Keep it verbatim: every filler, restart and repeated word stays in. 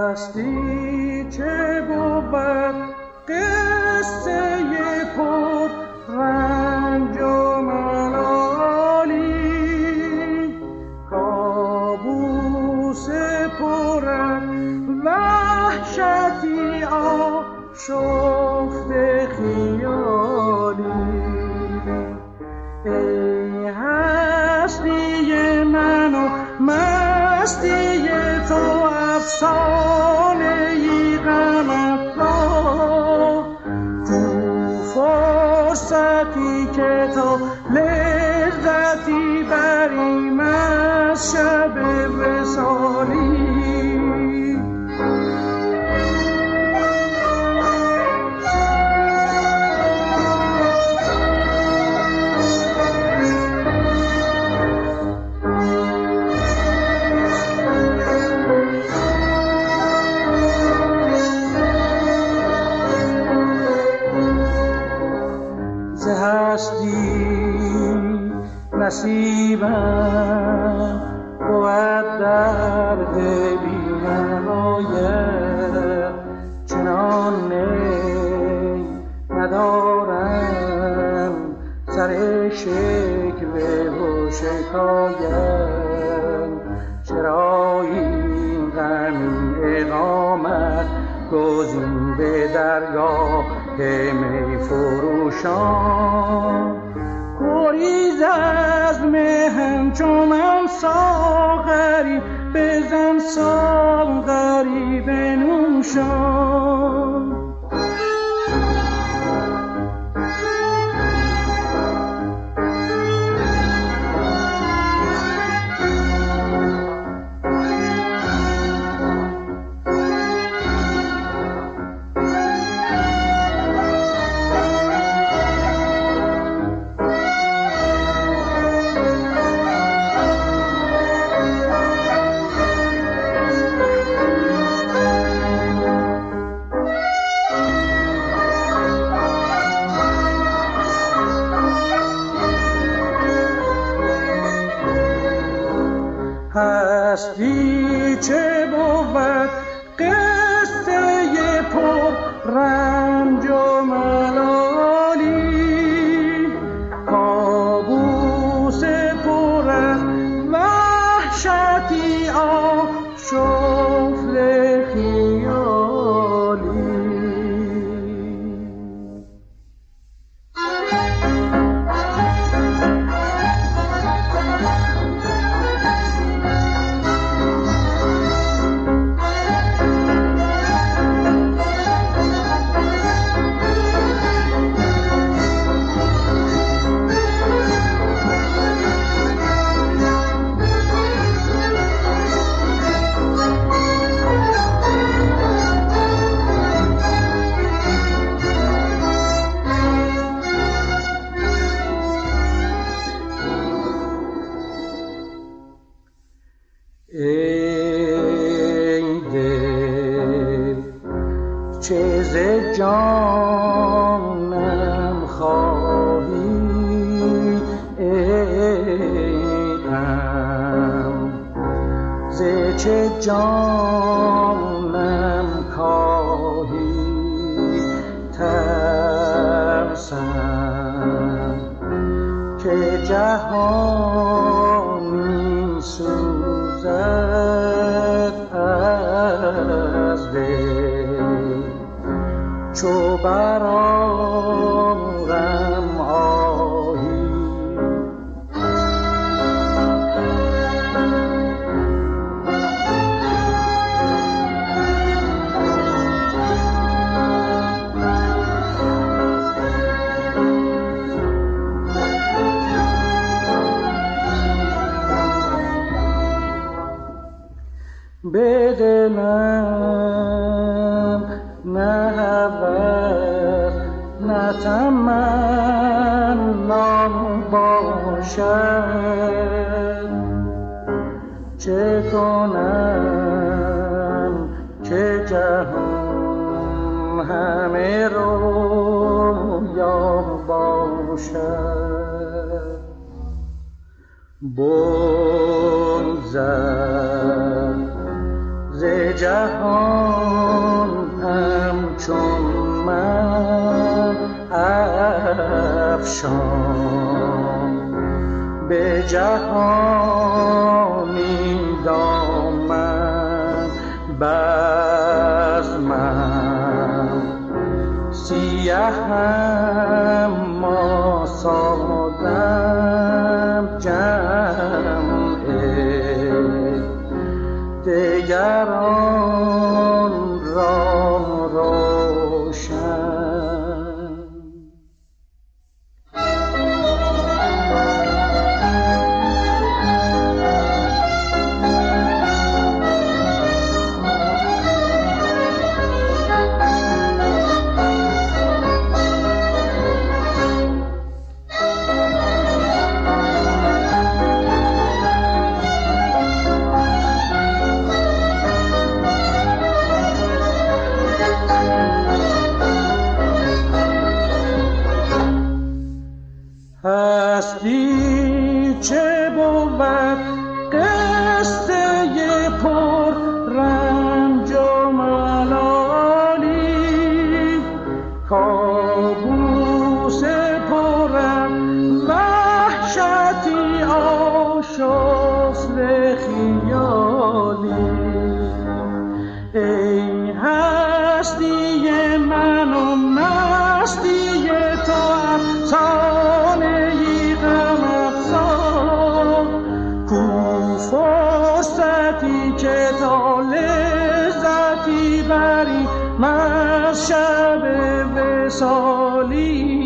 هستی چه بود قصه پر رنج و ملالی، کابوس پر وحشتی آشفته خیالی. ای هستی من و مستی تو افسانه ای غم افزا، تو فرصتی که تو لذتی بریم از شب وصالی. نصیبم بود درد بی‌نهایت، چنان نی ندارم سر شکوه و شکایت. چرا این غم اقامت گزین به درگاه می فروشان، گریز از مهم چون من ساغری، بزن ساغری بنوشان. هستی چه بود قصه پر رنج و ملالی، کابوس پر از وحشتی آشفته خیالی. ای دل چه ز جانم خواهی، ای غم ز چه جانم کاهی. ترسم که جهانی سوزد از دل، چو برآرم آهی. به دلم نه هوس نه تمنا باشد، چه کنم که جهان همه رویا باشد. بگذر ز به جهان همچون من افشان، به جهانی دامن بزمم، سیهم ما سادم جمع دگران را روشن. هستی چه بود قصه پر رنج و ملالی، کابوس پرم وحشتی آشفته خیالی. ای هستی من و مستی تو افسانه ای غم افزا، کو فرصتی که تا لذتی بری من شب وصالی.